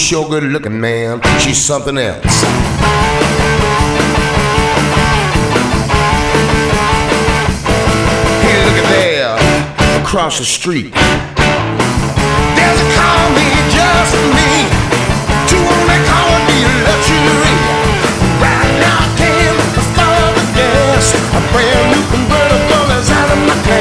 sure good looking, man. She's something else. Hey, look at there, across the street. There's a car me, just me.